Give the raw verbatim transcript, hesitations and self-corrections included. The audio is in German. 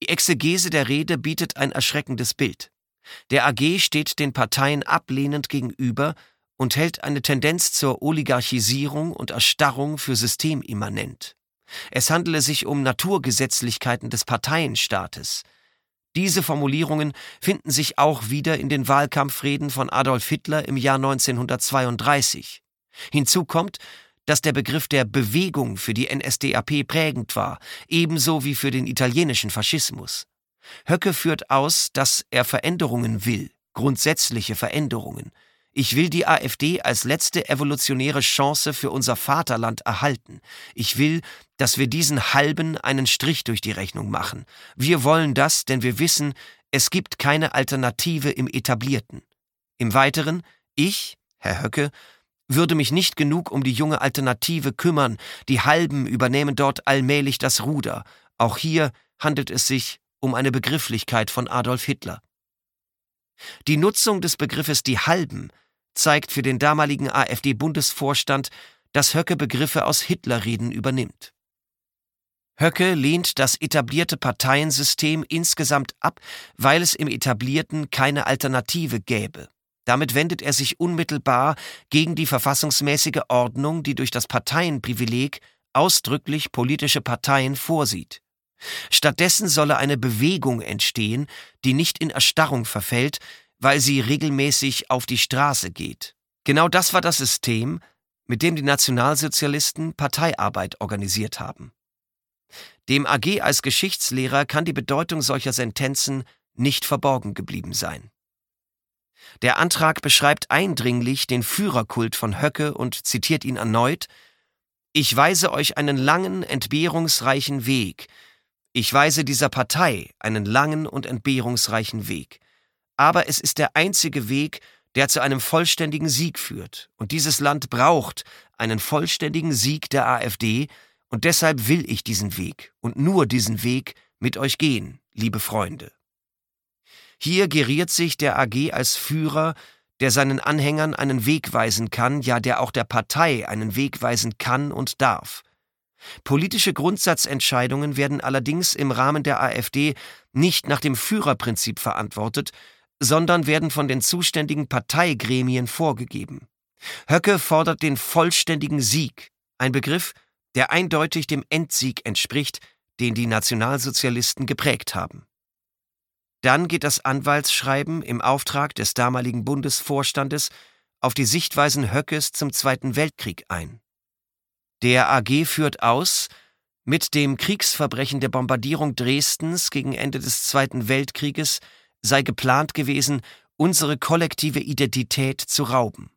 Die Exegese der Rede bietet ein erschreckendes Bild. Der A G steht den Parteien ablehnend gegenüber und hält eine Tendenz zur Oligarchisierung und Erstarrung für systemimmanent. Es handele sich um Naturgesetzlichkeiten des Parteienstaates. Diese Formulierungen finden sich auch wieder in den Wahlkampfreden von Adolf Hitler im Jahr neunzehnhundertzweiunddreißig. Hinzu kommt, dass der Begriff der Bewegung für die N S D A P prägend war, ebenso wie für den italienischen Faschismus. Höcke führt aus, dass er Veränderungen will, grundsätzliche Veränderungen. Ich will die AfD als letzte evolutionäre Chance für unser Vaterland erhalten. Ich will, dass wir diesen Halben einen Strich durch die Rechnung machen. Wir wollen das, denn wir wissen, es gibt keine Alternative im Etablierten. Im Weiteren, ich, Herr Höcke, würde mich nicht genug um die junge Alternative kümmern. Die Halben übernehmen dort allmählich das Ruder. Auch hier handelt es sich um eine Begrifflichkeit von Adolf Hitler. Die Nutzung des Begriffes die Halben zeigt für den damaligen AfD-Bundesvorstand, dass Höcke Begriffe aus Hitlerreden übernimmt. Höcke lehnt das etablierte Parteiensystem insgesamt ab, weil es im Etablierten keine Alternative gäbe. Damit wendet er sich unmittelbar gegen die verfassungsmäßige Ordnung, die durch das Parteienprivileg ausdrücklich politische Parteien vorsieht. Stattdessen solle eine Bewegung entstehen, die nicht in Erstarrung verfällt, weil sie regelmäßig auf die Straße geht. Genau das war das System, mit dem die Nationalsozialisten Parteiarbeit organisiert haben. Dem A G als Geschichtslehrer kann die Bedeutung solcher Sentenzen nicht verborgen geblieben sein. Der Antrag beschreibt eindringlich den Führerkult von Höcke und zitiert ihn erneut: »Ich weise euch einen langen, entbehrungsreichen Weg. Ich weise dieser Partei einen langen und entbehrungsreichen Weg. Aber es ist der einzige Weg, der zu einem vollständigen Sieg führt. Und dieses Land braucht einen vollständigen Sieg der AfD, und deshalb will ich diesen Weg und nur diesen Weg mit euch gehen, liebe Freunde.« Hier geriert sich der A G als Führer, der seinen Anhängern einen Weg weisen kann, ja, der auch der Partei einen Weg weisen kann und darf. Politische Grundsatzentscheidungen werden allerdings im Rahmen der AfD nicht nach dem Führerprinzip verantwortet, sondern werden von den zuständigen Parteigremien vorgegeben. Höcke fordert den vollständigen Sieg, ein Begriff, der eindeutig dem Endsieg entspricht, den die Nationalsozialisten geprägt haben. Dann geht das Anwaltsschreiben im Auftrag des damaligen Bundesvorstandes auf die Sichtweisen Höckes zum Zweiten Weltkrieg ein. Der A G führt aus, mit dem Kriegsverbrechen der Bombardierung Dresdens gegen Ende des Zweiten Weltkrieges sei geplant gewesen, unsere kollektive Identität zu rauben.